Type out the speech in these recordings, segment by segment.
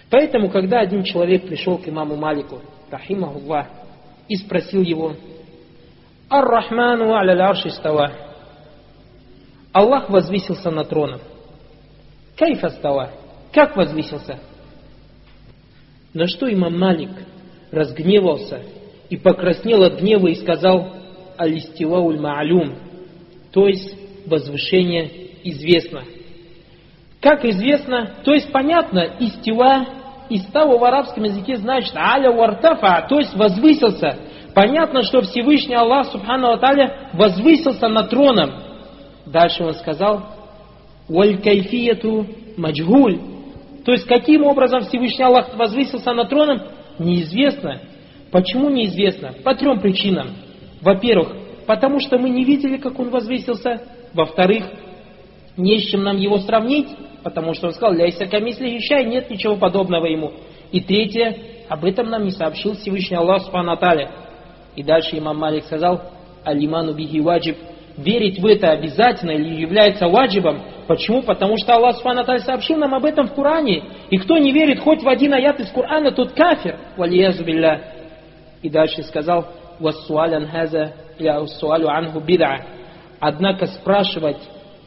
Поэтому, когда один человек пришел к имаму Малику, рахимахуллах, и спросил его: «Ар-Рахману аля л'арши става». Аллах возвысился над троном. «Кайфа става». Как возвысился? На что имам Малик разгневался и покраснел от гнева и сказал: «Аль-истивауль ма'алюм», то есть возвышение известно. Как известно, то есть понятно, истива, истава в арабском языке значит аля вартафа, то есть возвысился. Понятно, что Всевышний Аллах Субхану ва Тааля возвысился над троном. Дальше он сказал: «Валь кайфияту маджгуль», то есть каким образом Всевышний Аллах возвысился над троном, неизвестно. Почему неизвестно? По 3 причинам. Во-первых, потому что мы не видели, как он возвысился. Во-вторых, не с чем нам его сравнить, потому что он сказал: «Ляйся камислихи шай», нет ничего подобного ему. И третье, об этом нам не сообщил Всевышний Аллах Субхану ва Тааля. И дальше имам Малик сказал: «Алиману бихи ваджиб», верить в это обязательно или является ваджибом. Почему? Потому что Аллах Субхану ва Тааля сообщил нам об этом в Коране. И кто не верит хоть в один аят из Корана, тот кафир. Валиязу билля. И дальше сказал: «Вассуалян хаза я уссуалю анху бид'a». Однако спрашивать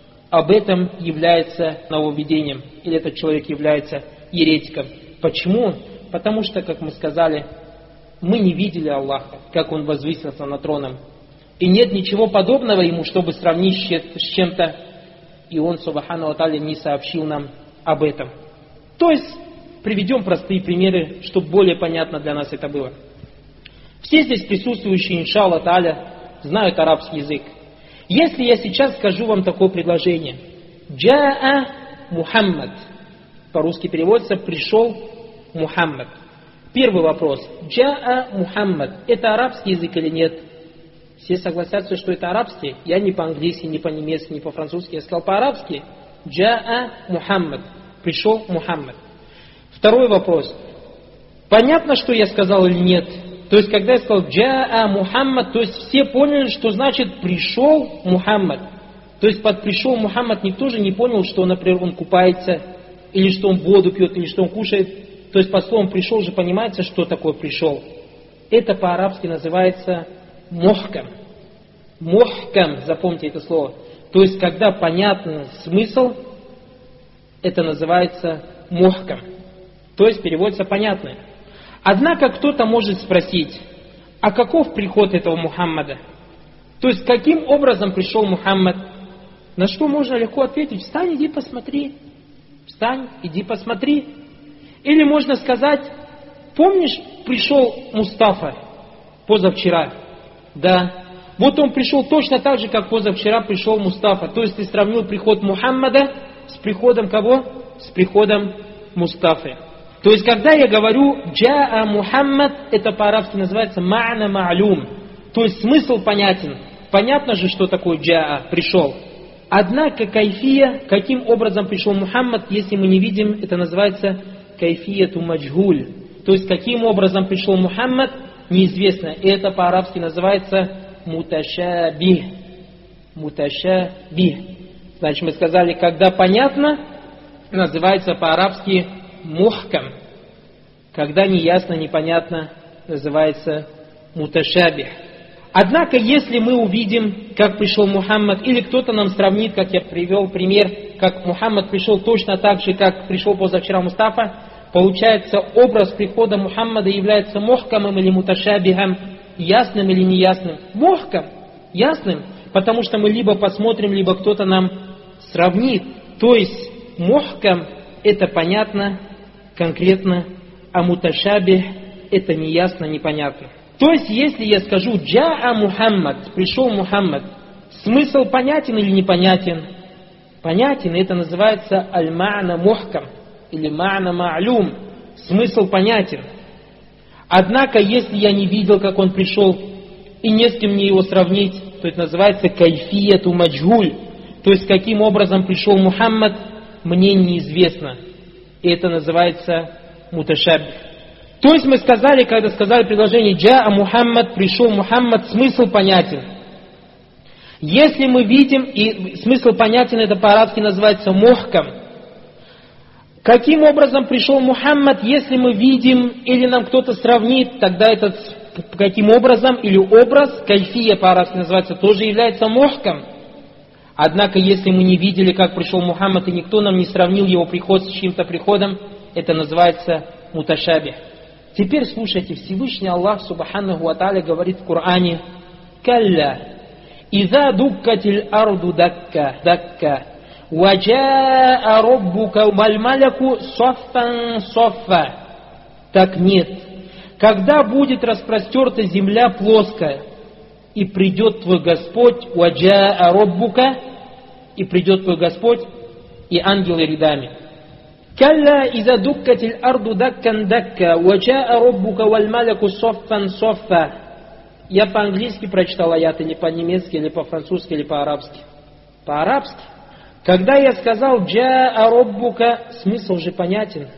об этом является нововведением, или этот человек является еретиком. Почему? Потому что, как мы сказали, мы не видели Аллаха, как Он возвысился над троном. И нет ничего подобного Ему, чтобы сравнить с чем-то. И Он, Субхану ва Тааля, не сообщил нам об этом. То есть, приведем простые примеры, чтобы более понятно для нас это было. Все здесь присутствующие, иншаллах тааля, знают арабский язык. Если я сейчас скажу вам такое предложение: «Джаа Мухаммад», по-русски переводится «пришел Мухаммад». Первый вопрос: «Джаа Мухаммад» — это арабский язык или нет? Все согласятся, что это арабский. Я не по-английски, не по-немецки, не по-французски, я сказал по-арабски. «Джаа Мухаммад», пришел Мухаммад. Второй вопрос: понятно, что я сказал или нет? То есть, когда я сказал «Джаа Мухаммад», то есть все поняли, что значит «пришел Мухаммад». То есть под «пришел Мухаммад» никто же не понял, что, например, он купается, или что он воду пьет, или что он кушает. То есть под словом «пришел» же понимается, что такое «пришел». Это по-арабски называется «мухкам». «Мухкам», запомните это слово. То есть, когда понятен смысл, это называется «мухкам». То есть, переводится «понятное». Однако кто-то может спросить: а каков приход этого Мухаммада? То есть, каким образом пришел Мухаммад? На что можно легко ответить: встань, иди посмотри. Встань, иди посмотри. Или можно сказать: помнишь, пришел Мустафа позавчера? Да. Вот он пришел точно так же, как позавчера пришел Мустафа. То есть, ты сравнил приход Мухаммада с приходом кого? С приходом Мустафы. То есть, когда я говорю «Джаа Мухаммад», это по-арабски называется «ма'на ма'люм». То есть, смысл понятен. Понятно же, что такое «джаа», пришел. Однако, кайфия, каким образом пришел Мухаммад, если мы не видим, это называется «кайфияту маджгуль». То есть, каким образом пришел Мухаммад, неизвестно. И это по-арабски называется «муташабих». Муташабих. Значит, мы сказали, когда понятно, называется по-арабски «мухкам». Когда неясно, непонятно, называется «муташабих». Однако, если мы увидим, как пришел Мухаммад, или кто-то нам сравнит, как я привел пример, как Мухаммад пришел точно так же, как пришел позавчера Мустафа, получается, образ прихода Мухаммада является мухкамом или муташабихом, ясным или неясным. Мухкам, ясным, потому что мы либо посмотрим, либо кто-то нам сравнит. То есть, мухкам — это понятно, конкретно, а муташабих — это неясно, непонятно. То есть, если я скажу «Джаа Мухаммад», пришел Мухаммад, смысл понятен или непонятен? Понятен, это называется «аль-ма'на мухкам» или «ма'на ма'люм», смысл понятен. Однако, если я не видел, как он пришел, и не с кем мне его сравнить, то это называется «кайфияту маджгуль», то есть, каким образом пришел Мухаммад, мне неизвестно. И это называется муташаббих. То есть мы сказали, когда сказали предложение «Джаа Мухаммад», пришел Мухаммад, смысл понятен. Если мы видим, и смысл понятен, это по-арабски называется «мухкам». Каким образом пришел Мухаммад, если мы видим или нам кто-то сравнит, тогда этот каким образом или образ, кайфия по-арабски называется, тоже является мухкам. Однако, если мы не видели, как пришел Мухаммад, и никто нам не сравнил его приход с чьим-то приходом, это называется муташабих. Теперь слушайте, Всевышний Аллах Субханаху ва Тааля говорит в Коране: «Калля, иза дуккатиль арду дакка, дакка, ваджаа роббука валь маляку соффан соффа». Так нет, когда будет распростерта земля плоская, и придет твой Господь, ваджаа роббука, и придет твой Господь, и ангелы рядами. «Калля иза дуккатиль арду даккан дакка, ваджаа роббука валь маляку соффан соффа». Я по-английски прочитал аяты, не по-немецки, или по-французски, или по-арабски. По-арабски. Когда я сказал «Джаа роббука», смысл же понятен.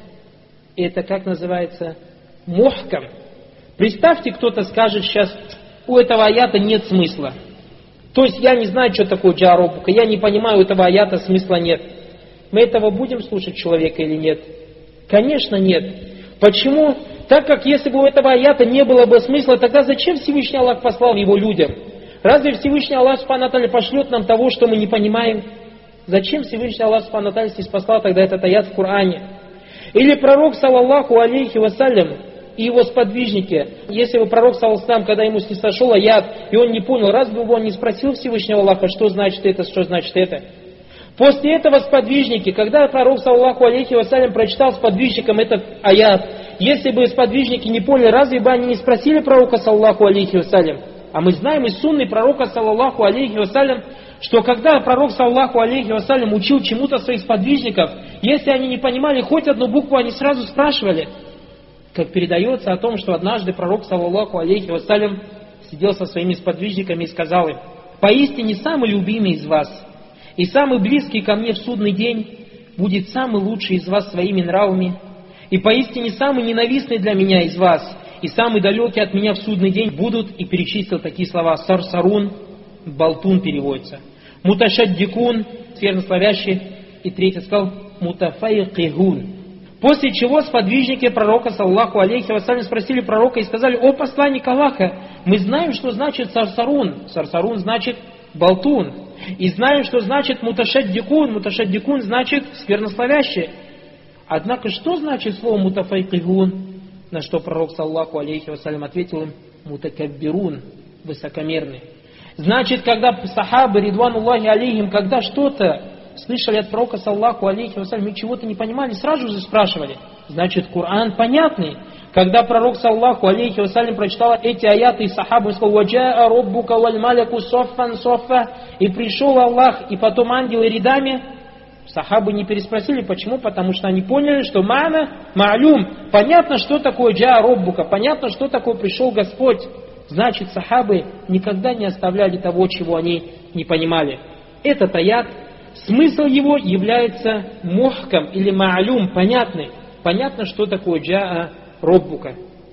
Это как называется? Мухкам. Представьте, кто-то скажет сейчас, у этого аята нет смысла. То есть я не знаю, что такое «Джаа роббука», я не понимаю, у этого аята смысла нет. Мы этого будем слушать человека или нет? Конечно нет. Почему? Так как если бы у этого аята не было бы смысла, тогда зачем Всевышний Аллах послал его людям? Разве Всевышний Аллах Субхану ва Тааля пошлет нам того, что мы не понимаем? Зачем Всевышний Аллах Субхану ва Тааля здесь послал тогда этот аят в Коране? Или пророк, саллаллаху алейхи вассалям, и его сподвижники, если бы пророк, саллаллаху алейхи, когда ему снисошел аят, и он не понял, разве бы он не спросил Всевышнего Аллаха, что значит это, что значит это? После этого сподвижники, когда пророк, саллаллаху алейхи вассалям, прочитал сподвижникам этот аят, если бы сподвижники не поняли, разве бы они не спросили пророка, саллаллаху алейхи вассалям? А мы знаем из сунны пророка, саллаллаху алейхи вассалям, что когда пророк, саллаллаху алейхи вассалям, учил чему-то своих сподвижников, если они не понимали хоть одну букву, они сразу спрашивали. Как передается о том, что однажды пророк, саллаллаху алейхи вассалям, сидел со своими сподвижниками и сказал им: «Поистине самый любимый из вас и самый близкий ко мне в судный день будет самый лучший из вас своими нравами, и поистине самый ненавистный для меня из вас и самый далекий от меня в судный день будут», и перечислил такие слова: сарсарун, болтун переводится, муташаддикун, сквернословящий, и третий сказал мутафайкигун. После чего сподвижники пророка, саллаллаху алейхи вассалям, спросили пророка и сказали: «О посланник Аллаха, мы знаем, что значит сарсарун». Сарсарун значит болтун. И знаем, что значит муташаддикун. Муташаддикун значит сквернословящий. Однако, что значит слово мутафайкигун? На что пророк, саллаллаху алейхи вассалям, ответил им: мутакаббирун, высокомерный. Значит, когда сахабы, ридвануллахи алейхим, когда что-то слышали от пророка, саллаллаху алейхи вассалям, и чего-то не понимали, сразу же спрашивали. Значит, Коран понятный. Когда пророк, саллаллаху алейхи вассалям, прочитал эти аяты, и сахабы сказал: «Ваджаа роббука валь маляку соффан соффа», и пришел Аллах, и потом ангелы рядами, сахабы не переспросили. Почему? Потому что они поняли, что ма'на ма'люм. Понятно, что такое джаа роббука, понятно, что такое пришел Господь. Значит, сахабы никогда не оставляли того, чего они не понимали. Этот аят, смысл его является мухкам или ма'люм, понятный. Понятно, что такое джаа роббука.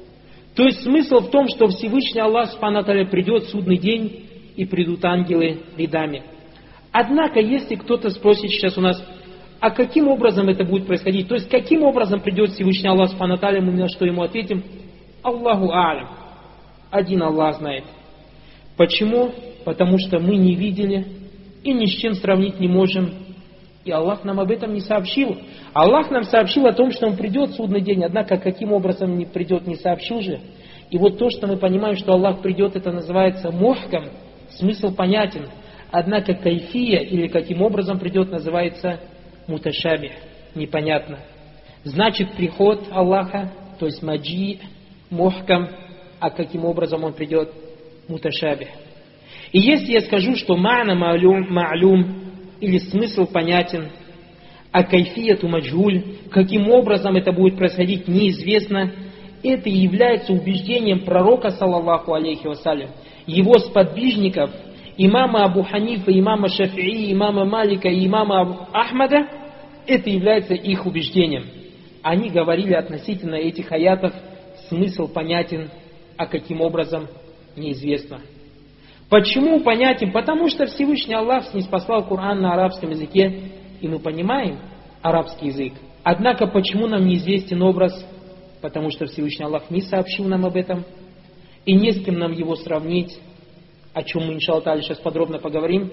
То есть смысл в том, что Всевышний Аллах Субхану ва Тааля придет в судный день, и придут ангелы рядами. Однако, если кто-то спросит сейчас у нас, а каким образом это будет происходить, то есть каким образом придет Всевышний Аллах Субхану ва Тааля, мы на что ему ответим: Аллаху а'лям. Один Аллах знает. Почему? Потому что мы не видели и ни с чем сравнить не можем. И Аллах нам об этом не сообщил. Аллах нам сообщил о том, что Он придет в судный день, однако каким образом не придет, не сообщил же. И вот то, что мы понимаем, что Аллах придет, это называется мухкам, смысл понятен. Однако кайфия, или каким образом придет, называется муташабих, непонятно. Значит, приход Аллаха, то есть маджи, мухкам, а каким образом Он придет, муташабих. И если я скажу, что ма'на ма'люм, или смысл понятен, а кайфияту маджгуль, каким образом это будет происходить, неизвестно, это и является убеждением пророка, саллаллаху алейхи вассалям, его сподвижников, имама Абу Ханифа, имама Шафии, имама Малика и имама Ахмада, это является их убеждением. Они говорили относительно этих аятов, смысл понятен, а каким образом неизвестно. Почему понятен? Потому что Всевышний Аллах ниспослал Коран на арабском языке, и мы понимаем арабский язык. Однако, почему нам неизвестен образ? Потому что Всевышний Аллах не сообщил нам об этом, и не с кем нам его сравнить, о чем мы, иншаллах та'аля, сейчас подробно поговорим,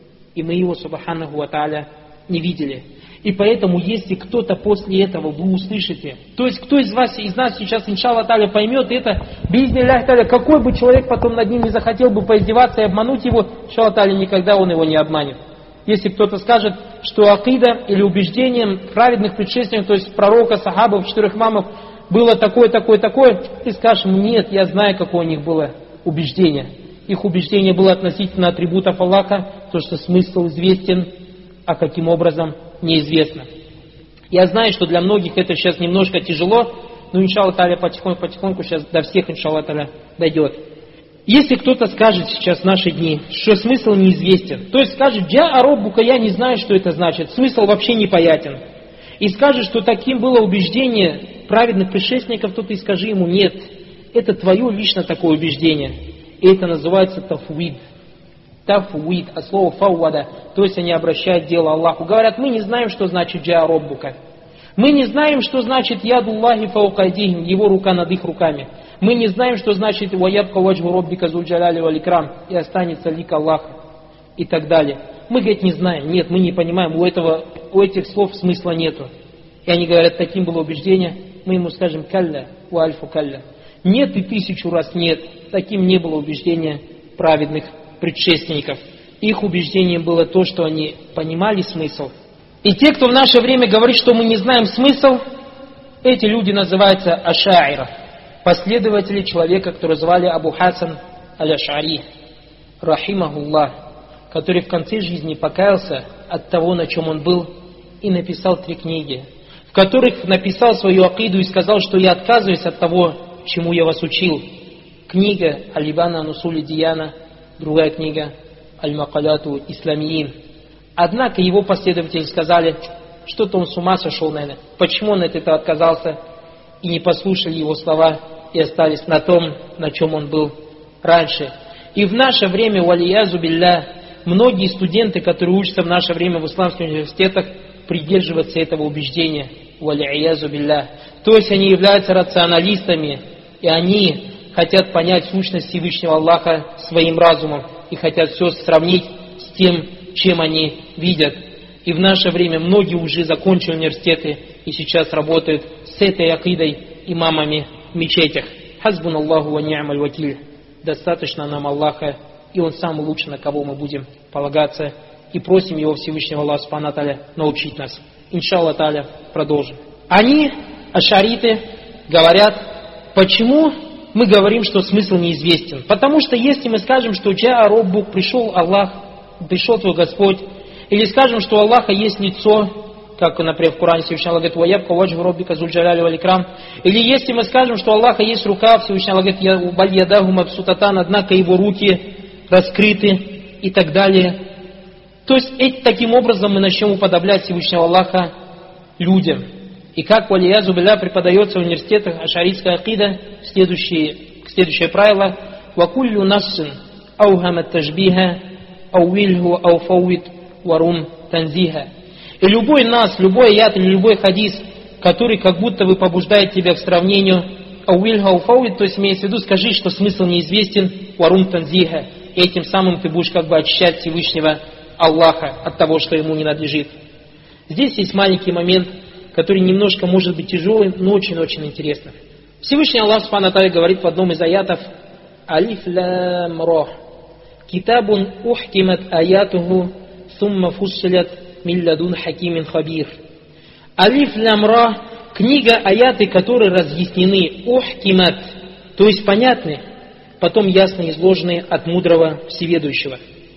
и мы его, субханаху ва та'аля, не видели. И поэтому, если кто-то после этого вы услышите, то есть кто из вас, из нас сейчас, иншаллах та'аля, поймет это, би'изниллахи та'аля, какой бы человек потом над ним не захотел бы поиздеваться и обмануть его, иншаллах та'аля, никогда он его не обманет. Если кто-то скажет, что акида или убеждением праведных предшественников, то есть пророка, сахабов, 4 имамов, было такое, ты скажешь ему: нет, я знаю, какое у них было убеждение. Их убеждение было относительно атрибутов Аллаха, то, что смысл известен, а каким образом неизвестно. Я знаю, что для многих это сейчас немножко тяжело, но иншаллах та'аля потихоньку сейчас до всех, иншаллах та'аля, дойдет. Если кто-то скажет сейчас в наши дни, что смысл неизвестен, то есть скажет: «Джаа роббука», я не знаю, что это значит, смысл вообще непонятен, и скажет, что таким было убеждение праведных предшественников, то ты скажи ему: нет, это твое лично такое убеждение, и это называется тафвид. Тафвид, от слова фауада, то есть они обращают дело Аллаху. Говорят: мы не знаем, что значит джаа роббука. Мы не знаем, что значит ядуллахи фаука айдихим, его рука над их руками. Мы не знаем, что значит ваябка ваджху роббика зуль джаляли валь икрам, и останется лик Аллаха, и так далее. Мы, говорит, не знаем. Нет, мы не понимаем, у этих слов смысла нету. И они говорят: таким было убеждение. Мы ему скажем: калля, у альфу калля. Нет и 1000 раз нет. Таким не было убеждения праведных предшественников. Их убеждением было то, что они понимали смысл. И те, кто в наше время говорит, что мы не знаем смысл, эти люди называются аша'ира, последователи человека, которого звали Абу Хасан аль-Аш'ари, рахимахуллах, который в конце жизни покаялся от того, на чем он был, и написал 3 книги, в которых написал свою акиду и сказал, что я отказываюсь от того, чему я вас учил. Книга Аль-Ибана ан-Усули Дияна, другая книга Аль-Макаляту Исламиин. Однако его последователи сказали: что-то он с ума сошел, наверное. Почему он от этого отказался? И не послушали его слова и остались на том, на чем он был раньше. И в наше время, валиязу билля, многие студенты, которые учатся в наше время в исламских университетах, придерживаются этого убеждения, валиязу билля. То есть они являются рационалистами, и они хотят понять сущность Всевышнего Аллаха своим разумом и хотят все сравнить с тем, чем они видят. И в наше время многие уже закончили университеты и сейчас работают с этой акидой имамами в мечетях. Хазбун Аллаху ва ни'маль вакиль. Достаточно нам Аллаха, и Он самый лучший, на кого мы будем полагаться. И просим Его Всевышнего Аллаха Субхану Тааля научить нас. Иншаллах Тааля продолжим. Они, ашариты, говорят: почему мы говорим, что смысл неизвестен? Потому что если мы скажем, что джаа роббук, пришел Аллах, пришел твой Господь, или скажем, что у Аллаха есть лицо, как, например, в Коране Всевышний Аллах говорит: «Ваябка ваджху роббика зуль джаляли валь икрам». Или если мы скажем, что у Аллаха есть рука, Всевышний Аллах говорит: «Баль ядаху мабсутатан», однако его руки раскрыты, и так далее. То есть таким образом мы начнем уподоблять Всевышнего Аллаха людям. И как валиязу билля преподается в университетах ашаритская акида, следующее правило: «Вакуллю нассин аухамат тажбиха ауилху ауфауит варум танзиха». И любой нас, любой аят или любой хадис, который как будто бы побуждает тебя к сравнению, ауилху ауфауит, то есть имеется в виду, скажи, что смысл неизвестен, варум танзиха, и этим самым ты будешь как бы очищать Всевышнего Аллаха от того, что ему не надлежит. Здесь есть маленький момент, который немножко может быть тяжелый, но очень-очень интересно. Всевышний Аллах Субхану Тааля говорит в одном из аятов: «Алиф лам ра, китабун ухкимат аятуху, сумма фуссилят мин ладун хакимин хабир». Алиф лам ра, книга, аяты, которые разъяснены, ухкимат, то есть понятны, потом ясно изложены от мудрого всеведущего.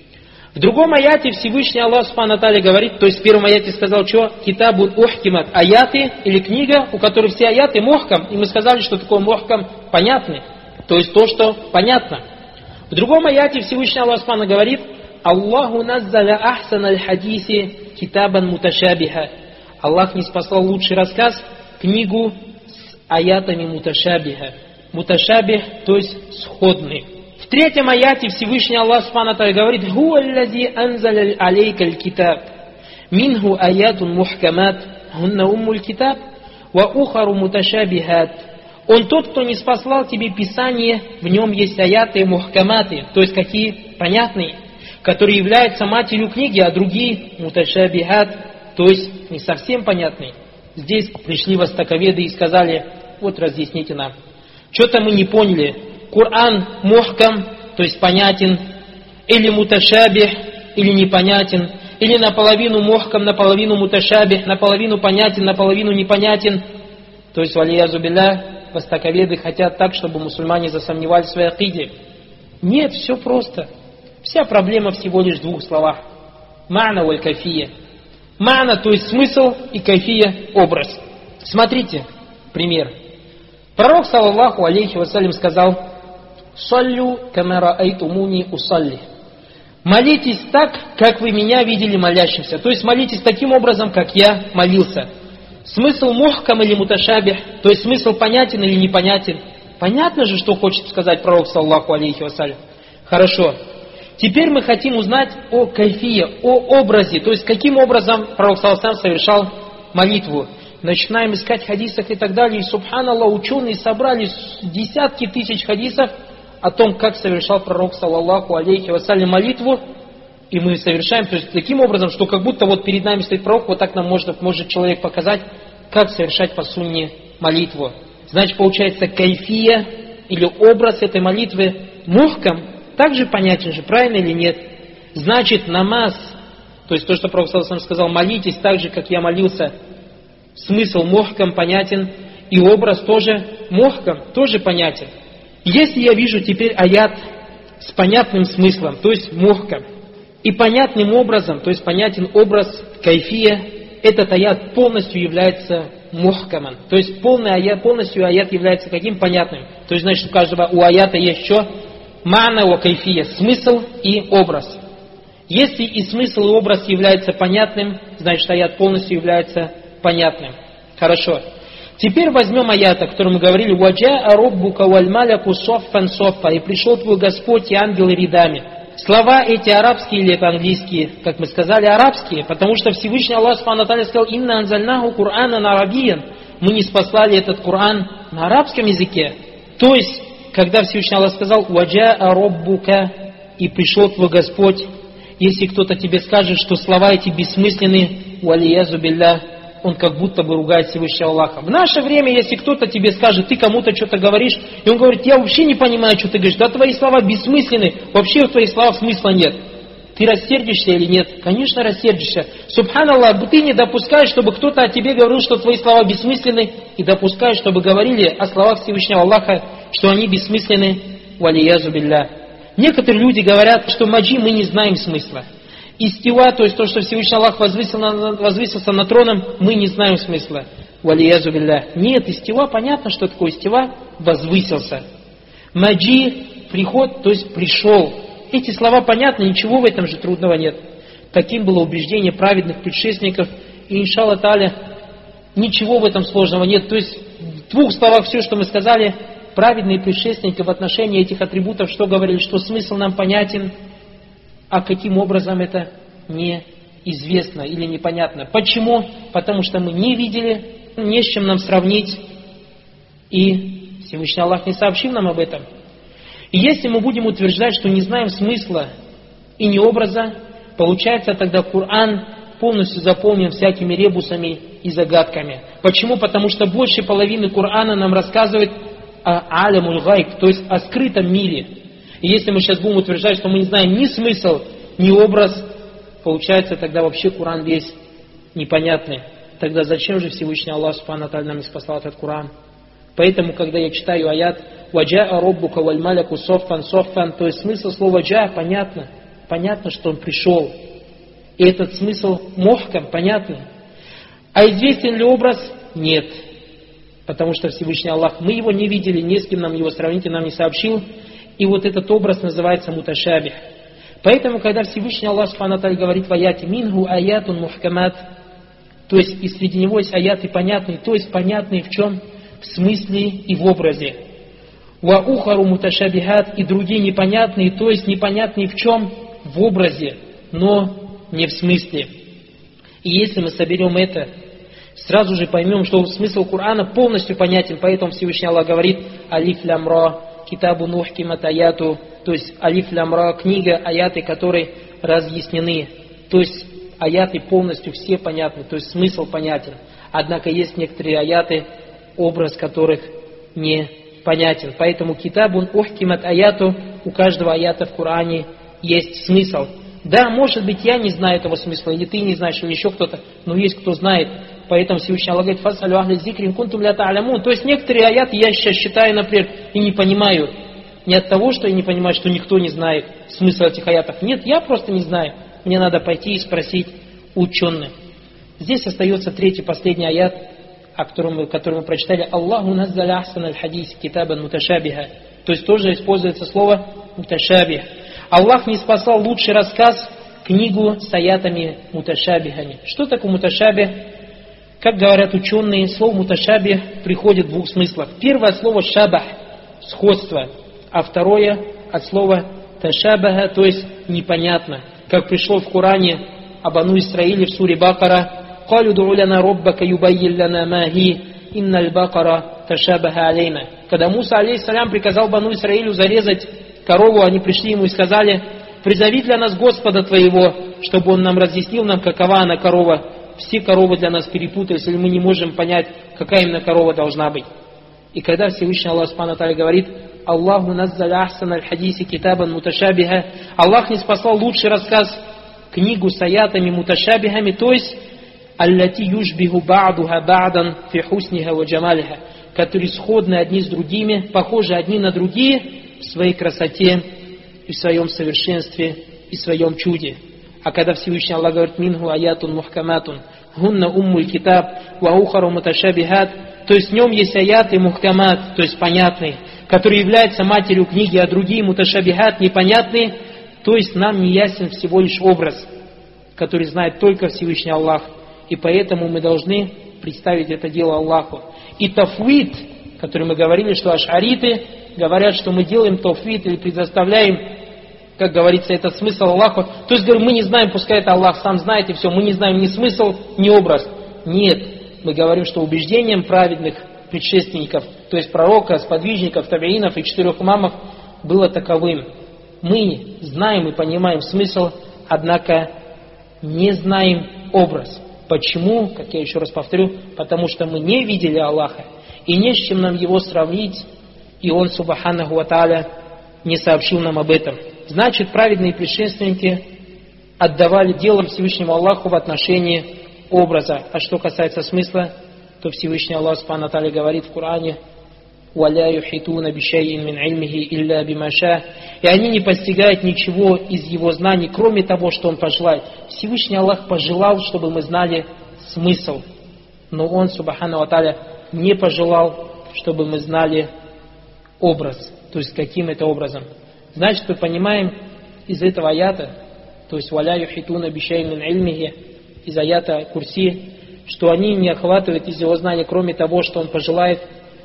В другом аяте Всевышний Аллах Субхану Тааля говорит, то есть в первом аяте сказал, что китабун ухкимат, аяты или книга, у которой все аяты мохкам, и мы сказали, что такое мохкам, понятны, то есть то, что понятно. В другом аяте Всевышний Аллах Субхану говорит: Аллаху наззаля ахсан аль-хадиси китабан муташабиха. Аллах не спасал лучший рассказ, книгу с аятами муташабиха. Муташабих, то есть сходный. В третьем аяте Всевышний Аллах Субхану Тааля говорит: «Хуа аллази анзаля алейка аль-китаб, минху аятун мухкамат, гунна уммуль китаб, ва ухару муташабихат. Он тот, кто не спаслал тебе Писание, в нем есть аяты и мухкаматы, то есть какие понятные, которые являются матерью книги, а другие муташабихат, то есть не совсем понятные. Здесь пришли востоковеды и сказали: вот разъясните нам. Что-то мы не поняли. Коран мухкам, то есть понятен, или муташабих, или непонятен, или наполовину мухкам, наполовину муташабих, наполовину понятен, наполовину непонятен. То есть, валиязу билля, востоковеды хотят так, чтобы мусульмане засомневались в своей акиде. Нет, все просто. Вся проблема всего лишь в двух словах. Ма'на валь кайфия. Ма'на, то есть смысл, и кайфия, образ. Смотрите, пример. Пророк, саллаллаху алейхи вассалям, сказал: «Саллю кама раайтумуни усалли». Молитесь так, как вы меня видели молящимся. То есть молитесь таким образом, как я молился. Смысл мухкам или муташабих, то есть смысл понятен или непонятен. Понятно же, что хочет сказать пророк, саллаллаху алейхи вассалям. Хорошо. Теперь мы хотим узнать о кайфие, о образе, то есть каким образом пророк, саллаллаху алейхи вассалям, совершал молитву. Начинаем искать в хадисах и так далее. И, субханаллах, ученые собрали десятки тысяч хадисов о том, как совершал пророк, саллаллаху алейхи вассалям, молитву. И мы совершаем, то есть таким образом, что как будто вот перед нами стоит пророк, вот так нам может человек показать, как совершать по сунне молитву. Значит, получается, кайфия или образ этой молитвы мухкам также понятен же, правильно или нет? Значит, намаз, то есть то, что пророк сказал: молитесь так же, как я молился, смысл мухкам понятен, и образ тоже мухкам тоже понятен. Если я вижу теперь аят с понятным смыслом, то есть мухкам, и понятным образом, то есть понятен образ кайфия, этот аят полностью является мухкаман. То есть полностью аят является каким? Понятным. То есть, значит, у аята есть что? Ма'на ва кайфия, смысл и образ. Если и смысл, и образ является понятным, значит, аят полностью является понятным. Хорошо. Теперь возьмем аят, о котором мы говорили: «Ваджа'a роббука валь маляку соффан соффа», и пришел твой Господь и ангелы рядами. Слова эти арабские или это английские? Как мы сказали, арабские, потому что Всевышний Аллах Субхану ва Тааля сказал: «Инна анзальнаху Кур'ана арабиян». Мы не спаслали этот Коран на арабском языке. То есть, когда Всевышний Аллах сказал: «Ваджа'a роббука», и пришел твой Господь, если кто-то тебе скажет, что слова эти бессмысленны, валиязу билля, он как будто бы ругает Всевышнего Аллаха. В наше время, если кто-то тебе скажет, ты кому-то что-то говоришь, и он говорит: я вообще не понимаю, что ты говоришь, да твои слова бессмысленны, вообще в твоих словах смысла нет. Ты рассердишься или нет? Конечно, рассердишься. Субханаллах, ты не допускаешь, чтобы кто-то о тебе говорил, что твои слова бессмысленны, и допускаешь, чтобы говорили о словах Всевышнего Аллаха, что они бессмысленны, валиязу билля. Некоторые люди говорят, что маджи мы не знаем смысла. Истива, то есть то, что Всевышний Аллах возвысился над троном, мы не знаем смысла. Валиязу билля. Нет, истива, понятно, что такое истива, возвысился. Маджи, приход, то есть пришел. Эти слова понятны, ничего в этом же трудного нет. Таким было убеждение праведных предшественников, и иншаллах тааля, ничего в этом сложного нет. То есть в двух словах все, что мы сказали, праведные предшественники в отношении этих атрибутов, что говорили, что смысл нам понятен, а каким образом это неизвестно или непонятно. Почему? Потому что мы не видели, не с чем нам сравнить, и Всевышний Аллах не сообщил нам об этом. И если мы будем утверждать, что не знаем смысла и не образа, получается тогда Коран полностью заполнен всякими ребусами и загадками. Почему? Потому что больше половины Корана нам рассказывает о алямуль гайб, то есть о скрытом мире. И если мы сейчас будем утверждать, что мы не знаем ни смысл, ни образ, получается тогда вообще Коран весь непонятный. Тогда зачем же Всевышний Аллах Субхану ва Тааля нам спасал этот Коран? Поэтому, когда я читаю аят «Ваджа'a роббука валь маляку соффан соффан», то есть смысл слова «джа» понятно. Понятно, что он пришел. И этот смысл мухкам понятный. А известен ли образ? Нет. Потому что Всевышний Аллах, мы его не видели, не с кем нам его сравнить, и нам не сообщил. И вот этот образ называется муташабих. Поэтому, когда Всевышний Аллах Субхану ва Тааля говорит в аяте «Мингу аятун мухкамат», то есть и среди него есть аяты понятные, то есть понятные в чем? В смысле и в образе. «Ва ухару муташабихат», и другие непонятные, то есть непонятные в чем? В образе, но не в смысле. И если мы соберем это, сразу же поймем, что смысл Корана полностью понятен. Поэтому Всевышний Аллах говорит: алиф лям ра, китабу нухкимат аяту, то есть алиф лям ра, книга, аяты, которые разъяснены. То есть аяты полностью все понятны, то есть смысл понятен. Однако есть некоторые аяты, образ которых не понятен. Поэтому китабун ухкимат аяту, у каждого аята в Коране есть смысл. Да, может быть, я не знаю этого смысла, или ты не знаешь, или еще кто-то, но есть кто знает. Поэтому Всевышний Аллах говорит: фасалю ахли зикрин кунтум ля та'лямун. То есть некоторые аяты я сейчас читаю, например, и не понимаю. Не от того, что я не понимаю, что никто не знает смысл этих аятов. Нет, я просто не знаю. Мне надо пойти и спросить ученых. Здесь остается третий, последний аят, который мы прочитали. Аллаху наззаля ахсан аль-хадис китабан муташабиха. То есть тоже используется слово муташабих. Аллах не спасал лучший рассказ, книгу с аятами муташабихами. Что такое муташабих? Как говорят ученые, слово муташабих приходит в двух смыслах. Первое слово шабах, сходство, а второе от слова ташабаха, то есть непонятно. Как пришло в Коране об Бану Исраиле в суре Бакара: «Калю ду'у лана роббака юбаййин лана ма хи, инналь бакара ташабаха алейна». Когда Муса, алейхиссалям, приказал Бану Исраилю зарезать корову, они пришли ему и сказали: «Призови для нас Господа твоего, чтобы он нам разъяснил нам, какова она корова. Все коровы для нас перепутались, или мы не можем понять, какая именно корова должна быть». И когда Всевышний Аллах Субхану ва Тааля говорит: «Аллаху наззаля ахсан аль-хадиси китабан муташабиха», Аллах не спасал лучший рассказ, книгу с аятами муташабихами, то есть аллати юшбиху ба'духа ба'дан фи хусниха ва джамалиха, которые сходны одни с другими, похожи одни на другие в своей красоте и в своем совершенстве и в своем чуде. А когда Всевышний Аллах говорит: «Минху аятун мухкаматун, гунна уммуль китаб, ва ухару муташабихат», то есть в нем есть аяты мухкамат, то есть понятные, которые являются матерью книги, а другие муташабихат, непонятные, то есть нам не ясен всего лишь образ, который знает только Всевышний Аллах. И поэтому мы должны представить это дело Аллаху. И тафвид, который мы говорили, что аш'ариты говорят, что мы делаем тафвид или предоставляем, как говорится, этот смысл Аллаху. То есть, говорим, мы не знаем, пускай это Аллах сам знает, и все, мы не знаем ни смысл, ни образ. Нет, мы говорим, что убеждением праведных предшественников, то есть пророка, сподвижников, табиинов и 4 имамов, было таковым. Мы знаем и понимаем смысл, однако не знаем образ. Почему? Как я еще раз повторю, потому что мы не видели Аллаха, и не с чем нам его сравнить, и Он, субханаху ва тааля, не сообщил нам об этом. Значит, праведные предшественники отдавали дело Всевышнему Аллаху в отношении образа. А что касается смысла, то Всевышний Аллах субхану ва тааля говорит в Коране: «Валя юхитуна бишайин мин ильмихи илля бимаша». И они не постигают ничего из его знаний, кроме того, что он пожелает. Всевышний Аллах пожелал, чтобы мы знали смысл. Но он, субхану ва тааля, не пожелал, чтобы мы знали образ. То есть, каким это образом. Значит, мы понимаем из этого аята, то есть «Валя юхитуна бишайин мин ильмихи», из аята Курси, что они не охватывают из его знания, кроме того, что он пожелает.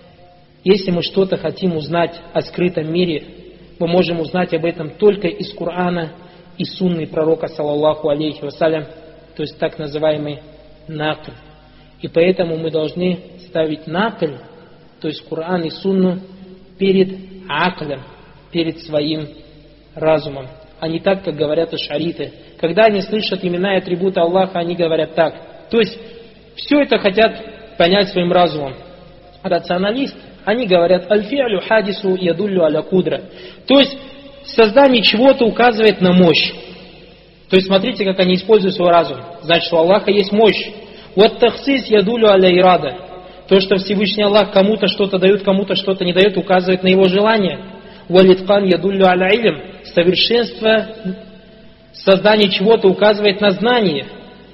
Если мы что-то хотим узнать о скрытом мире, мы можем узнать об этом только из Корана и сунны пророка, саллаллаху алейхи вассалям, то есть так называемый накль. И поэтому мы должны ставить накль, то есть Коран и сунну, перед аклем, перед своим разумом, а не так, как говорят аш'ариты. Когда они слышат имена и атрибуты Аллаха, они говорят так. То есть все это хотят понять своим разумом. Рационалист, они говорят: аль-фи'лю хадису ядуллю аля кудра. То есть создание чего-то указывает на мощь. То есть смотрите, как они используют свой разум. Значит, у Аллаха есть мощь. Вот тахсис ядуллю аля ирада. То, что Всевышний Аллах кому-то что-то дает, кому-то что-то не дает, указывает на его желание. Валиткан ядуллю аля илм. Совершенство создания чего-то указывает на знание.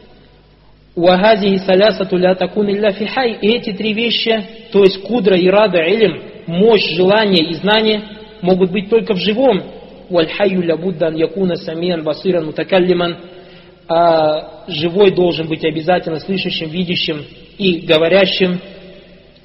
Уахази салясату ля такун илля фихай. И эти три вещи, то есть кудра, ирада, илм, мощь, желание и знание, могут быть только в живом. Вальхайю ля буддан якуна самиан басиран мутакаллиман. А живой должен быть обязательно слышащим, видящим и говорящим.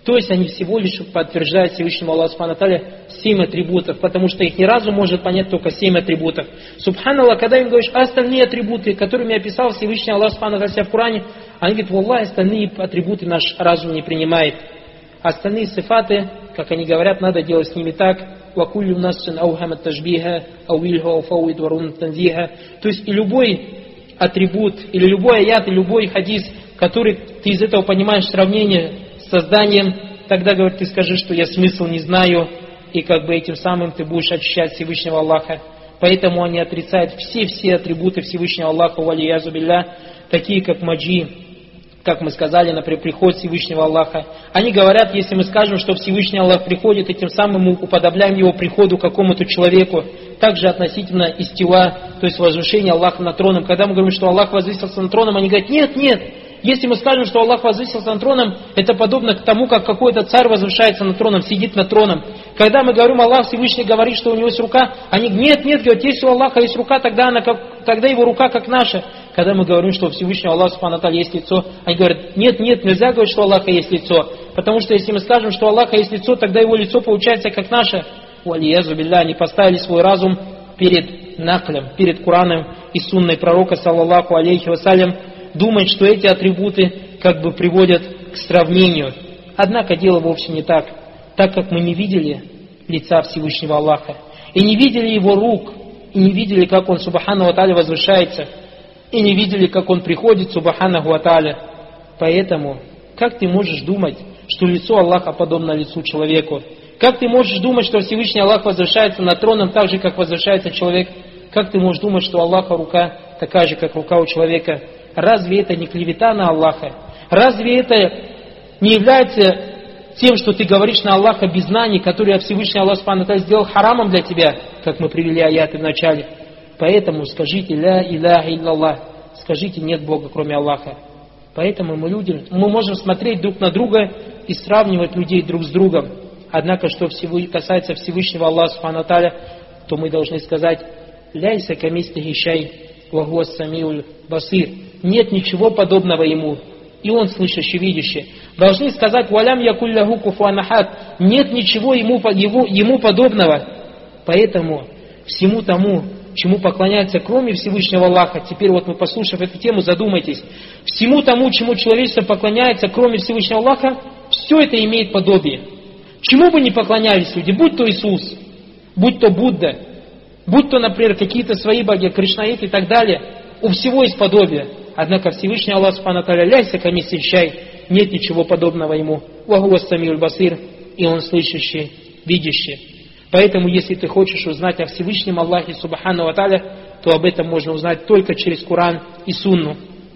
То есть они всего лишь подтверждают Всевышнему Аллаху Субхану Тааля 7 атрибутов, потому что их ни разу может понять только 7 атрибутов. Субханаллах, когда им говоришь остальные атрибуты, которыми описал Всевышний Аллах Субхану Тааля в Коране, они говорят: «Валлахи, остальные атрибуты наш разум не принимает». Остальные сифаты, как они говорят, надо делать с ними так. «Вакуллю нассин аухамат тажбиха, ауильху ауфауид варун танзиха». То есть и любой атрибут, или любой аят, или любой хадис, который ты из этого понимаешь сравнение с созданием, тогда, говорит, ты скажи, что я смысл не знаю, и как бы этим самым ты будешь очищать Всевышнего Аллаха. Поэтому они отрицают все атрибуты Всевышнего Аллаха, валиязу билля, такие как маджи, как мы сказали, например, приход Всевышнего Аллаха. Они говорят, если мы скажем, что Всевышний Аллах приходит, и тем самым мы уподобляем его приходу какому-то человеку, также относительно истила, то есть возвышения Аллаха над троном. Когда мы говорим, что Аллах возвысился над троном, они говорят: нет. Если мы скажем, что Аллах возвысился над троном, это подобно к тому, как какой-то царь возвышается над троном, сидит над троном. Когда мы говорим, Аллах Всевышний говорит, что у него есть рука, они говорят: нет, говорят, если у Аллаха есть рука, тогда его рука как наша. Когда мы говорим, что у Всевышнего Аллаха Субхану Тааля есть лицо, они говорят: нет, нельзя говорить, что у Аллаха есть лицо. Потому что если мы скажем, что у Аллаха есть лицо, тогда его лицо получается как наше. Валиязу билля, они поставили свой разум перед наклем, перед Кораном и сунной пророка, саллаллаху алейхи вассалям, думает, что эти атрибуты как бы приводят к сравнению. Однако дело вовсе не так. Так как мы не видели лица Всевышнего Аллаха, и не видели его рук, и не видели, как он, субхану ва тааля, возвышается, и не видели, как он приходит, субхану ва тааля. Поэтому, как ты можешь думать, что лицо Аллаха подобно лицу человеку? Как ты можешь думать, что Всевышний Аллах возвышается над троном так же, как возвышается человек? Как ты можешь думать, что у Аллаха рука такая же, как рука у человека? Разве это не клевета на Аллаха? Разве это не является тем, что ты говоришь на Аллаха без знаний, который Всевышний Аллах Субхану Тааля сделал харамом для тебя, как мы привели аяты в начале? Поэтому скажите ля иляха илляллах, скажите нет Бога кроме Аллаха. Поэтому мы можем смотреть друг на друга и сравнивать людей друг с другом. Однако, что касается Всевышнего Аллаха Субхану Тааля, то мы должны сказать: ляйса камислихи шай ва хуа ас-самиуль басир. Нет ничего подобного ему, и он слышащий, видящий. Должны сказать: валям якулляху куфуан ахад. Нет ничего ему подобного. Поэтому всему тому, чему поклоняются кроме Всевышнего Аллаха, теперь вот мы, послушав эту тему, задумайтесь, всему тому, чему человечество поклоняется кроме Всевышнего Аллаха, все это имеет подобие. Чему бы ни поклонялись люди, будь то Иисус, будь то Будда, будь то, например, какие-то свои боги, Кришнаит и так далее, у всего есть подобие. Однако Всевышний Аллах Субхану Тааля ляйса камислихи шай, нет ничего подобного ему. Ва хуа ас-самиуль басир, и он слышащий, видящий. Поэтому, если ты хочешь узнать о Всевышнем Аллахе Субхану ва Тааля, то об этом можно узнать только через Коран и Сунну.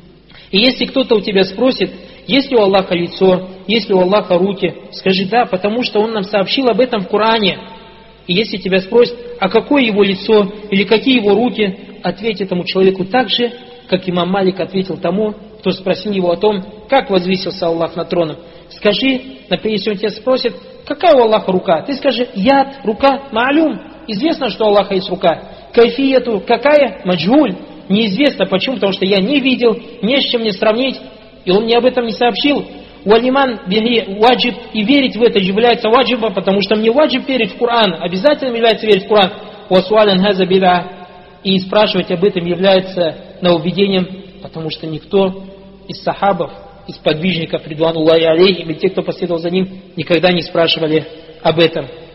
И если кто-то у тебя спросит, есть ли у Аллаха лицо, есть ли у Аллаха руки, скажи: да, потому что Он нам сообщил об этом в Коране. И если тебя спросят, а какое его лицо или какие его руки, ответь этому человеку так же, как имам Малик ответил тому, кто спросил его о том, как возвысился Аллах над троном. Скажи, например, если он тебя спросит, какая у Аллаха рука, ты скажи: яд, рука, ма'люм. Известно, что у Аллаха есть рука. Кайфияту, какая? Маджгуль. Неизвестно. Почему? Потому что я не видел, не с чем мне сравнить, и он мне об этом не сообщил. Уалиман бихи ваджиб, и верить в это является ваджибом, потому что мне ваджиб верить в Коран, обязательно является верить в Коран. Уасуалян хаза бида, и спрашивать об этом является нововведением, потому что никто из сахабов, из подвижников, ридвануллахи алейхим, и те, кто последовал за ним, никогда не спрашивали об этом.